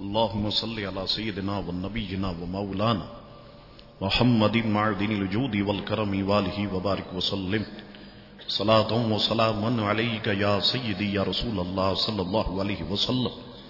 اللهم صل على سيدنا ونبينا ومولانا محمد معدن الجود والكرم واله وبارك وسلم صلاة وسلاما عليك يا سيدي يا رسول الله صلى الله عليه وسلم.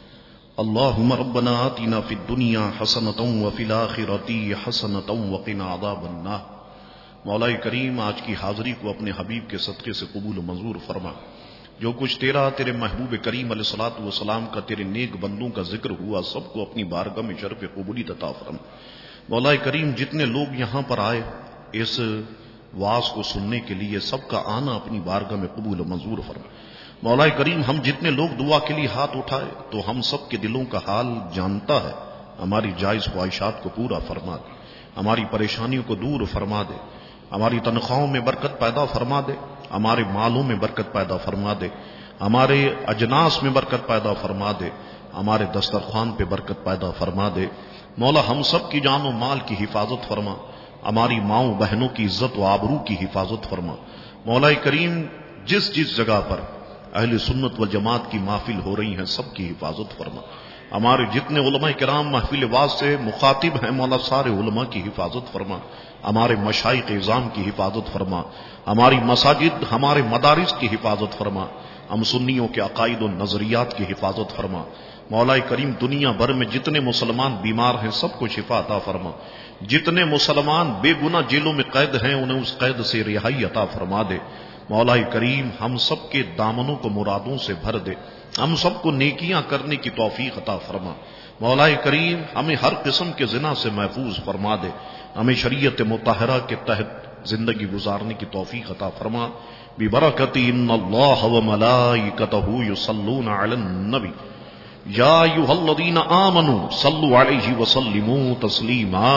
اللهم ربنا آتنا في الدنيا حسنة وفي الآخرة حسنة وقنا عذاب النار. مولا کریم آج کی حاضری کو اپنے حبیب کے صدقے سے قبول و منظور فرما. جو کچھ تیرا تیرے محبوب کریم علیہ الصلوۃ والسلام کا تیرے نیک بندوں کا ذکر ہوا سب کو اپنی بارگاہ میں شرف قبولیت عطا فرما. مولا کریم جتنے لوگ یہاں پر آئے اس واعظ کو سننے کے لیے سب کا آنا اپنی بارگاہ میں قبول و منظور فرما. مولا کریم ہم جتنے لوگ دعا کے لیے ہاتھ اٹھائے تو ہم سب کے دلوں کا حال جانتا ہے. ہماری جائز خواہشات کو پورا فرما دے, ہماری پریشانیوں کو دور فرما دے, ہماری تنخواہوں میں برکت پیدا فرما دے, ہمارے مالوں میں برکت پیدا فرما دے, ہمارے اجناس میں برکت پیدا فرما دے, ہمارے دسترخوان پہ برکت پیدا فرما دے. مولا ہم سب کی جان و مال کی حفاظت فرما, ہماری ماؤں بہنوں کی عزت و آبرو کی حفاظت فرما. مولا کریم جس جس جگہ پر اہل سنت والجماعت کی محفل ہو رہی ہیں سب کی حفاظت فرما. ہمارے جتنے علماء کرام محفل واعظ سے مخاطب ہیں مولا سارے علماء کی حفاظت فرما. ہمارے مشائخ اعظام کی حفاظت فرما, ہماری مساجد ہمارے مدارس کی حفاظت فرما, ہم سنیوں کے عقائد و نظریات کی حفاظت فرما. مولا کریم دنیا بھر میں جتنے مسلمان بیمار ہیں سب کو شفا عطا فرما. جتنے مسلمان بے گناہ جیلوں میں قید ہیں انہیں اس قید سے رہائی عطا فرما دے. مولا کریم ہم سب کے دامنوں کو مرادوں سے بھر دے, ہم سب کو نیکیاں کرنے کی توفیق عطا فرما. مولا کریم ہمیں ہر قسم کے زنا سے محفوظ فرما دے, ہمیں شریعت مطہرہ کے تحت زندگی گزارنے کی توفیق عطا فرما. ببرکت ان اللہ وملائکتہ یصلون علی النبی یا ایھا الذین آمنوا صلوا علیہ وسلموا تسلیما.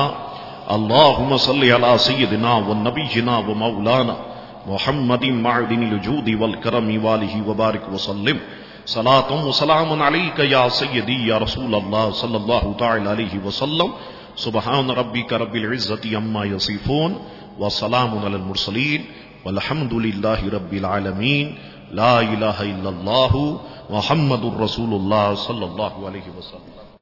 اللہم صل علی سیدنا ونبینا ومولانا محمد معدن الجود والکرم والہ وبارک وسلم. صلاۃ و سلام علیک یا سیدی یا رسول اللہ صلی اللہ تعالی علیہ وسلم. سبحان ربک رب العزۃ عما یصفون وسلام علی المرسلین والحمد للہ رب العالمین. لا الہ الا اللہ محمد الرسول اللہ صلی اللہ علیہ وسلم.